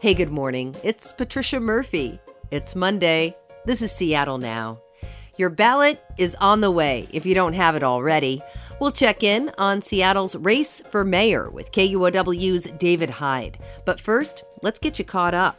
Hey, good morning. It's Patricia Murphy. It's Monday. This is Seattle Now. Your ballot is on the way if you don't have it already. We'll check in on Seattle's race for mayor with KUOW's David Hyde. But first, let's get you caught up.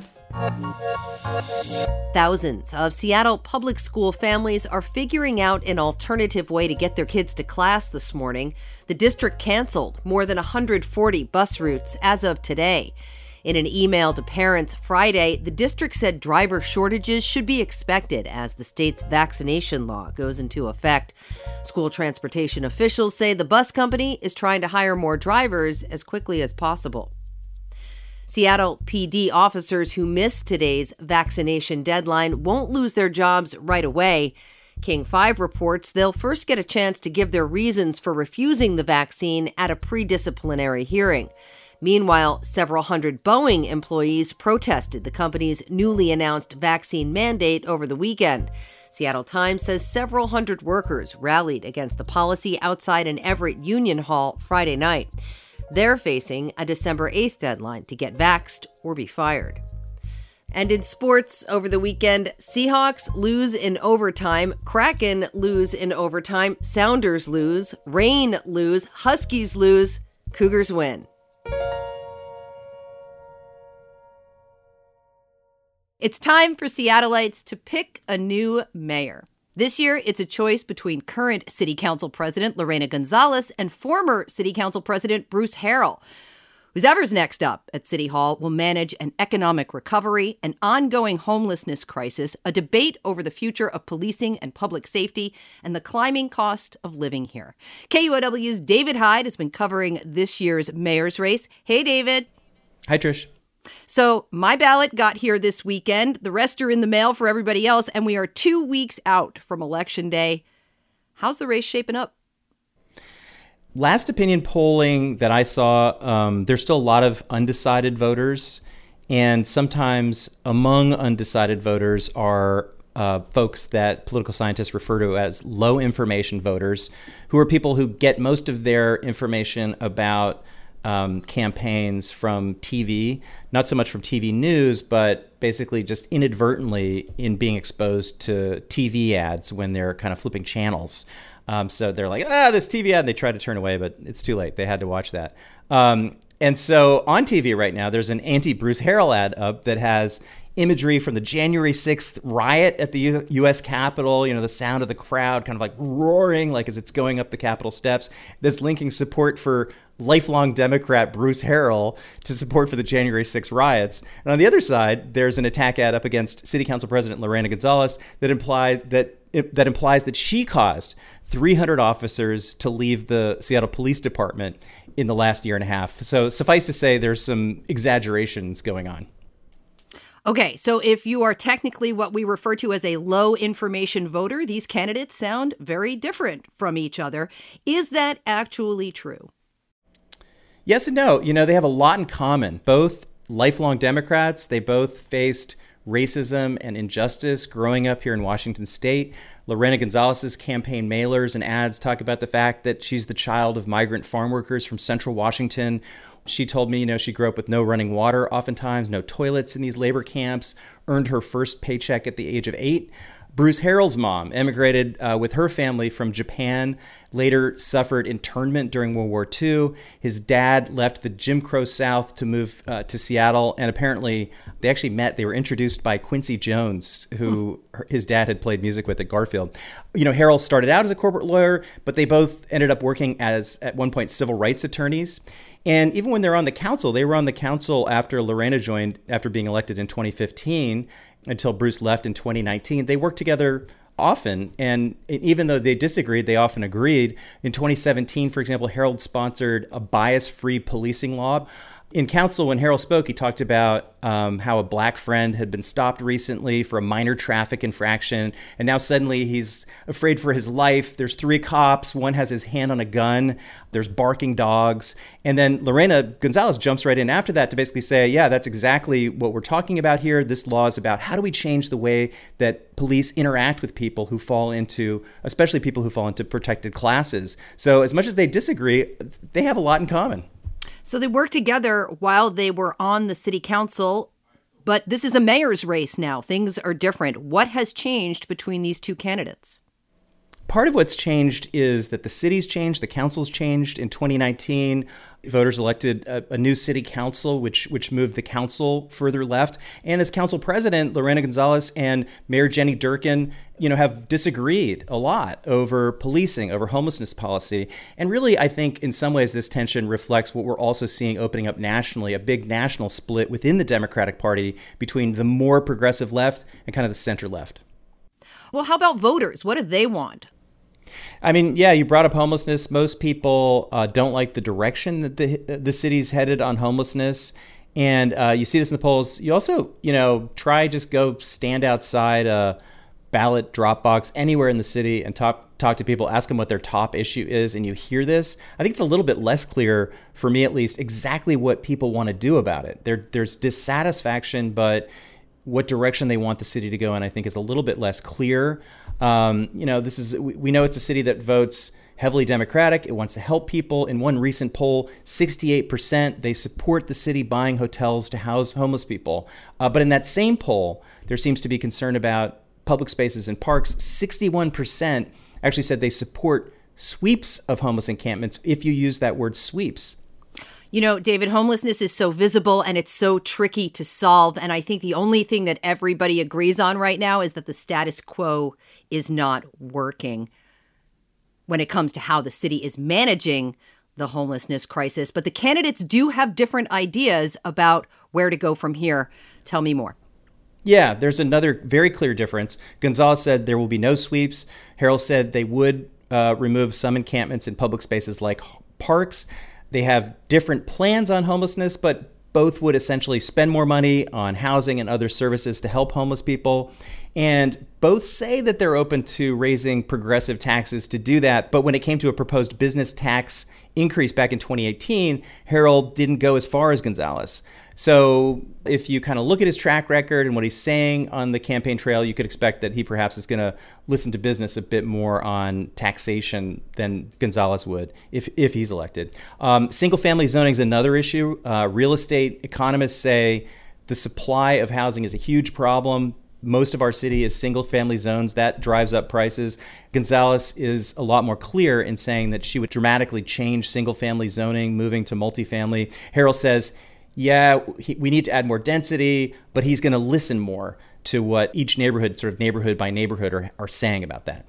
Thousands of Seattle public school families are figuring out an alternative way to get their kids to class this morning. The district canceled more than 140 bus routes as of today. In an email to parents Friday, the district said driver shortages should be expected as the state's vaccination law goes into effect. School transportation officials say the bus company is trying to hire more drivers as quickly as possible. Seattle PD officers who missed today's vaccination deadline won't lose their jobs right away. King 5 reports they'll first get a chance to give their reasons for refusing the vaccine at a pre-disciplinary hearing. Meanwhile, several hundred Boeing employees protested the company's newly announced vaccine mandate over the weekend. Seattle Times says several hundred workers rallied against the policy outside an Everett Union Hall Friday night. They're facing a December 8th deadline to get vaxxed or be fired. And in sports over the weekend, Seahawks lose in overtime, Kraken lose in overtime, Sounders lose, Reign lose, Huskies lose, Cougars win. It's time for Seattleites to pick a new mayor. This year, it's a choice between current City Council President Lorena Gonzalez and former City Council President Bruce Harrell. Whoever's next up at City Hall will manage an economic recovery, an ongoing homelessness crisis, a debate over the future of policing and public safety, and the climbing cost of living here. KUOW's David Hyde has been covering this year's mayor's race. Hey, David. Hi, Trish. So my ballot got here this weekend. The rest are in the mail for everybody else, and we are 2 weeks out from Election Day. How's the race shaping up? Last opinion polling that I saw, there's still a lot of undecided voters, and sometimes among undecided voters are folks that political scientists refer to as low information voters, who are people who get most of their information about campaigns from TV, not so much from TV news, but basically just inadvertently in being exposed to TV ads when they're kind of flipping channels. So they're like, this TV ad, and they try to turn away, but it's too late. They had to watch that. And so on TV right now, there's an anti-Bruce Harrell ad up that has imagery from the January 6th riot at the U.S. Capitol, the sound of the crowd kind of like roaring like as it's going up the Capitol steps, that's linking support for lifelong Democrat Bruce Harrell to support for the January 6th riots. And on the other side, there's an attack ad up against City Council President Lorena Gonzalez that implies that she caused 300 officers to leave the Seattle Police Department in the last year and a half. So suffice to say, there's some exaggerations going on. Okay, so if you are technically what we refer to as a low information voter, these candidates sound very different from each other. Is that actually true? Yes and no. They have a lot in common. Both lifelong Democrats. They both faced racism and injustice growing up here in Washington State. Lorena Gonzalez's campaign mailers and ads talk about the fact that she's the child of migrant farm workers from Central Washington. She told me, she grew up with no running water, oftentimes no toilets in these labor camps, earned her first paycheck at the age of 8. Bruce Harrell's mom emigrated with her family from Japan, later suffered internment during World War II. His dad left the Jim Crow South to move to Seattle, and apparently they actually met. They were introduced by Quincy Jones, who his dad had played music with at Garfield. Harrell started out as a corporate lawyer, but they both ended up working as, at one point, civil rights attorneys. And even when they're on the council, they were on the council after Lorena joined, after being elected in 2015, until Bruce left in 2019. They worked together often, and even though they disagreed, they often agreed. In 2017, for example, Harrell sponsored a bias-free policing law. In council, when Harrell spoke, he talked about how a black friend had been stopped recently for a minor traffic infraction, and now suddenly he's afraid for his life. There's 3 cops. One has his hand on a gun. There's barking dogs. And then Lorena Gonzalez jumps right in after that to basically say, yeah, that's exactly what we're talking about here. This law is about how do we change the way that police interact with people who fall into, especially people who fall into protected classes. So as much as they disagree, they have a lot in common. So they worked together while they were on the city council. But this is a mayor's race now. Things are different. What has changed between these two candidates? Part of what's changed is that the city's changed, the council's changed. In 2019, voters elected a new city council, which moved the council further left. And as council president, Lorena Gonzalez and Mayor Jenny Durkan, have disagreed a lot over policing, over homelessness policy. And really, I think in some ways, this tension reflects what we're also seeing opening up nationally, a big national split within the Democratic Party between the more progressive left and kind of the center left. Well, how about voters? What do they want? I mean, yeah, you brought up homelessness. Most people don't like the direction that the city's headed on homelessness. And you see this in the polls. You also, try just go stand outside a ballot drop box anywhere in the city and talk to people, ask them what their top issue is, and you hear this. I think it's a little bit less clear, for me at least, exactly what people want to do about it. There's dissatisfaction, but what direction they want the city to go in, I think, is a little bit less clear. We know it's a city that votes heavily Democratic. It wants to help people. In one recent poll, 68% they support the city buying hotels to house homeless people. But in that same poll, there seems to be concern about public spaces and parks. 61% actually said they support sweeps of homeless encampments, if you use that word sweeps. David, homelessness is so visible and it's so tricky to solve. And I think the only thing that everybody agrees on right now is that the status quo is not working when it comes to how the city is managing the homelessness crisis. But the candidates do have different ideas about where to go from here. Tell me more. Yeah, there's another very clear difference. Gonzalez said there will be no sweeps. Harrell said they would remove some encampments in public spaces like parks. They have different plans on homelessness, but both would essentially spend more money on housing and other services to help homeless people. And both say that they're open to raising progressive taxes to do that. But when it came to a proposed business tax increase back in 2018, Harrell didn't go as far as Gonzalez. So if you kind of look at his track record and what he's saying on the campaign trail, you could expect that he perhaps is going to listen to business a bit more on taxation than Gonzalez would if he's elected. Single family zoning is another issue. Real estate economists say the supply of housing is a huge problem. Most of our city is single family zones. That drives up prices. Gonzalez is a lot more clear in saying that she would dramatically change single family zoning, moving to multifamily. Harrell says, we need to add more density, but he's going to listen more to what each neighborhood, sort of neighborhood by neighborhood, are saying about that.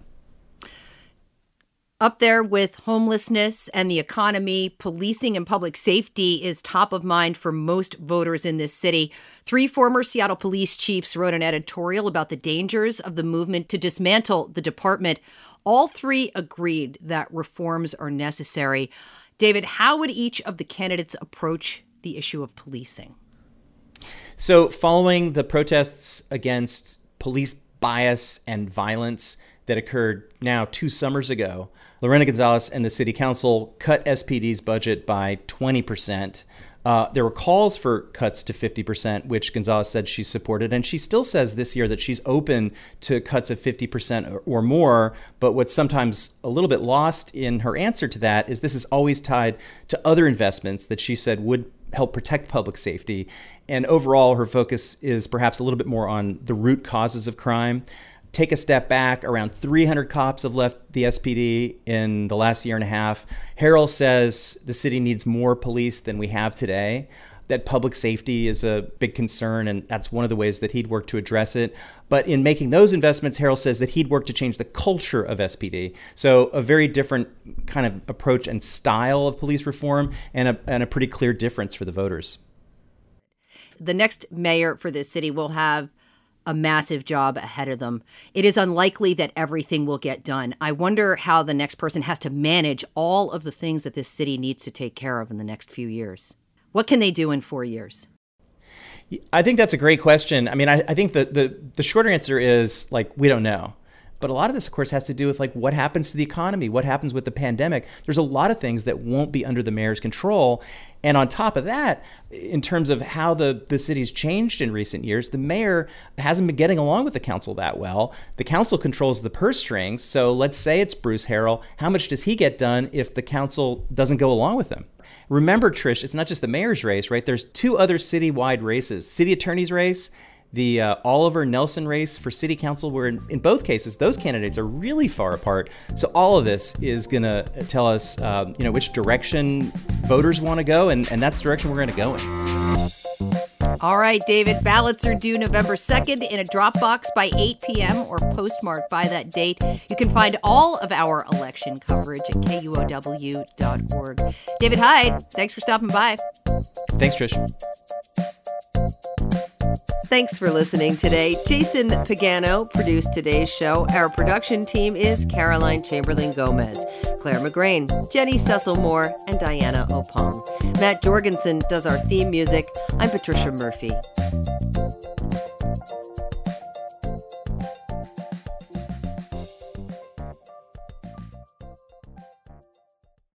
Up there with homelessness and the economy, policing and public safety is top of mind for most voters in this city. 3 former Seattle police chiefs wrote an editorial about the dangers of the movement to dismantle the department. All 3 agreed that reforms are necessary. David, how would each of the candidates approach the issue of policing? So following the protests against police bias and violence that occurred now 2 summers ago, Lorena Gonzalez and the city council cut SPD's budget by 20%. There were calls for cuts to 50%, which Gonzalez said she supported. And she still says this year that she's open to cuts of 50% or more. But what's sometimes a little bit lost in her answer to that is this is always tied to other investments that she said would help protect public safety. And overall, her focus is perhaps a little bit more on the root causes of crime. Take a step back, around 300 cops have left the SPD in the last year and a half. Harrell says the city needs more police than we have today, that public safety is a big concern, and that's one of the ways that he'd work to address it. But in making those investments, Harrell says that he'd work to change the culture of SPD. So a very different kind of approach and style of police reform, and a pretty clear difference for the voters. The next mayor for this city will have a massive job ahead of them. It is unlikely that everything will get done. I wonder how the next person has to manage all of the things that this city needs to take care of in the next few years. What can they do in 4 years? I think that's a great question. I mean, I think the shorter answer is, we don't know. But a lot of this, of course, has to do with like what happens to the economy, what happens with the pandemic. There's a lot of things that won't be under the mayor's control. And on top of that, in terms of how the city's changed in recent years, the mayor hasn't been getting along with the council that well. The council controls the purse strings. So let's say it's Bruce Harrell. How much does he get done if the council doesn't go along with him? Remember, Trish, it's not just the mayor's race, right? There's two other citywide races, city attorney's race, the Oliver Nelson race for city council, where in both cases, those candidates are really far apart. So all of this is going to tell us, which direction voters want to go, and that's the direction we're going to go in. All right, David, ballots are due November 2nd in a Dropbox by 8 p.m. or postmarked by that date. You can find all of our election coverage at KUOW.org. David Hyde, thanks for stopping by. Thanks, Trish. Thanks for listening today. Jason Pagano produced today's show. Our production team is Caroline Chamberlain-Gomez, Claire McGrain, Jenny Cecil-Moore, and Diana Opong. Matt Jorgensen does our theme music. I'm Patricia Murphy.